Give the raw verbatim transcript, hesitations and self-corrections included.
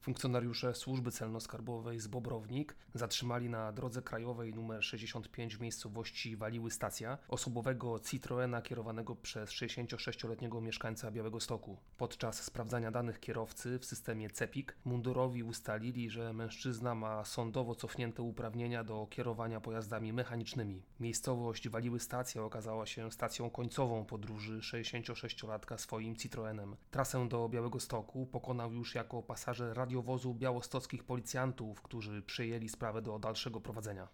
Funkcjonariusze Służby Celno-Skarbowej z Bobrownik zatrzymali na drodze krajowej nr sześćdziesiąt pięć w miejscowości Waliły Stacja osobowego Citroena kierowanego przez sześćdziesięciosześcioletniego mieszkańca Białegostoku. Podczas sprawdzania danych kierowcy w systemie CEPiK mundurowi ustalili, że mężczyzna ma sądowo cofnięte uprawnienia do kierowania pojazdami mechanicznymi. Miejscowość Waliły Stacja okazała się stacją końcową podróży sześćdziesięciosześciolatka swoim Citroenem. Trasę do Białegostoku pokonał już jako pasażer radiowozu białostockich policjantów, którzy przyjęli sprawę do dalszego prowadzenia.